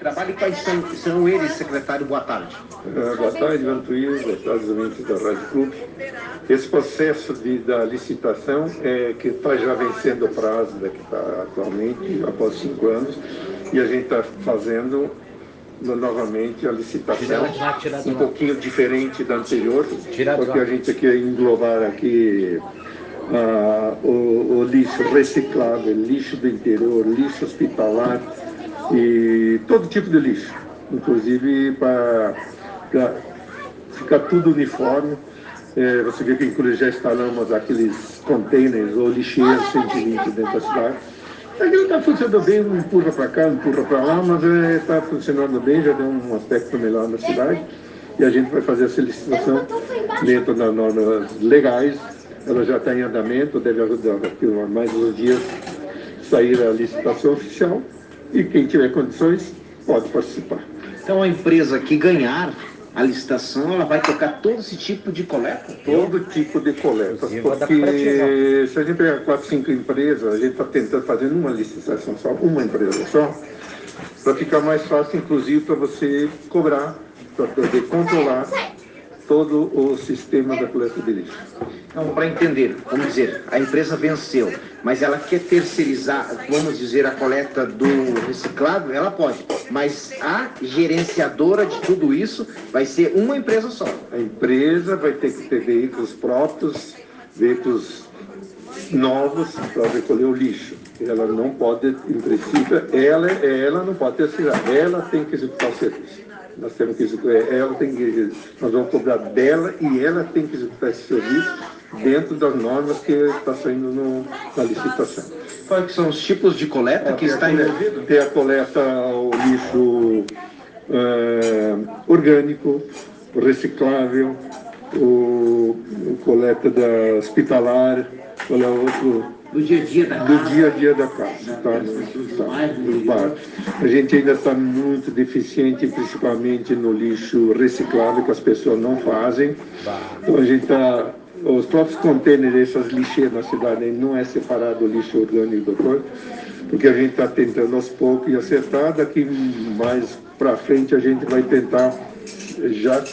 trabalho. E quais são eles, secretário? Boa tarde. Boa tarde, Vantuil, boa tarde, ouvintes da Rádio Clube. Esse processo da licitação que está já vencendo o prazo da que está atualmente, após 5 anos, e a gente está fazendo novamente a licitação um pouquinho diferente da anterior, porque a gente quer englobar aqui o lixo reciclável, lixo do interior, lixo hospitalar e todo tipo de lixo, inclusive para ficar tudo uniforme. Você vê que inclusive já instalamos aqueles containers ou lixeiros 120 dentro da cidade. Aquilo está funcionando bem, um empurra para cá, um empurra para lá, mas está funcionando bem, já deu um aspecto melhor na cidade. E a gente vai fazer essa licitação dentro das normas legais. Ela já está em andamento, deve daqui mais uns dias sair a licitação oficial. E quem tiver condições pode participar. Então a empresa que ganhar a licitação, ela vai tocar todo esse tipo de coleta? Todo tipo de coleta, porque se a gente pegar 4, 5 empresas, a gente está tentando fazer uma licitação só, uma empresa só, para ficar mais fácil, inclusive, para você cobrar, para poder controlar todo o sistema da coleta de lixo. Então, para entender, vamos dizer, a empresa venceu, mas ela quer terceirizar, vamos dizer, a coleta do reciclado, ela pode, mas a gerenciadora de tudo isso vai ser uma empresa só. A empresa vai ter que ter veículos próprios, veículos novos para recolher o lixo. Ela não pode, em princípio, ela não pode terceirizar, ela tem que executar o serviço. Nós temos que executar, nós vamos cobrar dela e ela tem que executar esse serviço dentro das normas que está saindo na licitação. Quais são os tipos de coleta que está envolvido? Tem a coleta ao lixo orgânico, reciclável, o coleta da hospitalar, qual é o outro? Do dia a dia da casa. Do dia a dia da casa, dos bairros. A gente ainda está muito deficiente, principalmente no lixo reciclável, que as pessoas não fazem. Então a gente está... Os próprios containers, essas lixeiras na cidade, não é separado o lixo orgânico do corpo, porque a gente está tentando aos poucos e acertar. Daqui mais para frente a gente vai tentar já